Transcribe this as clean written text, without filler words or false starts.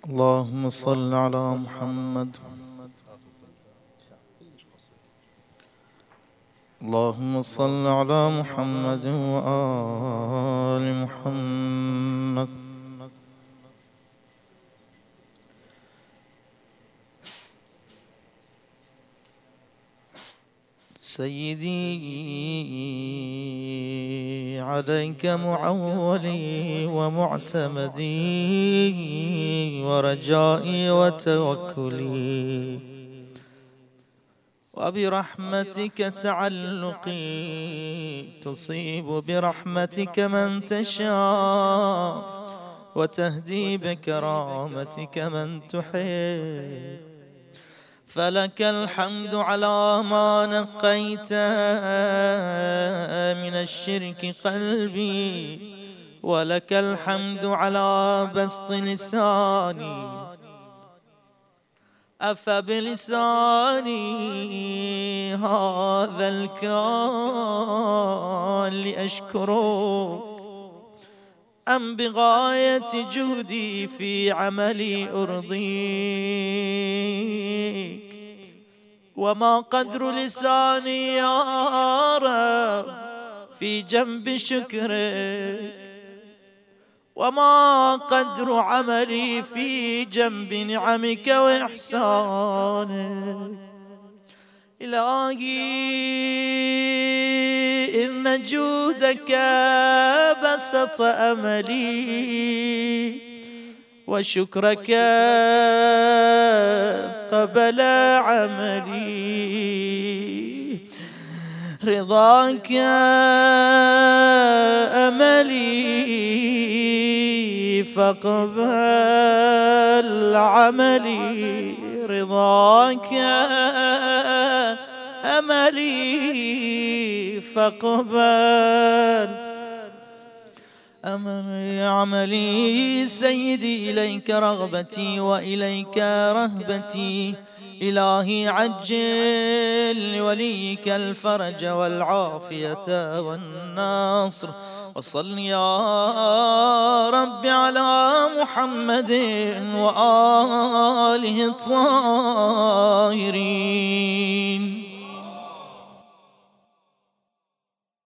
اللهم صل على محمد. اللهم صل على محمد وآل محمد. سيدي عليك معولي ومعتمدي ورجائي وتوكلي، وبرحمتك تعلقي، تصيب برحمتك من تشاء وتهدي بكرامتك من تحب. فلك الحمد على ما نقيت من الشرك قلبي، ولك الحمد على بسط لساني، أفبلساني هذا الكون لأشكرك، أم بغاية جهدي في عملي أرضيك؟ وما قدر لساني يا رب في جنب شكرك، وما قدر عملي في جنب نعمك وإحسانك. إلهي إن جودك بسط أملي، وشكرك قبل عملي، رضاك أملي فاقبل عملي، رضاك أملي فاقبل عملي. سيدي إليك رغبتي وإليك رهبتي، إلهي عجل لوليك الفرج والعافية والنصر، وصل يا رب على محمد وآله الطاهرين.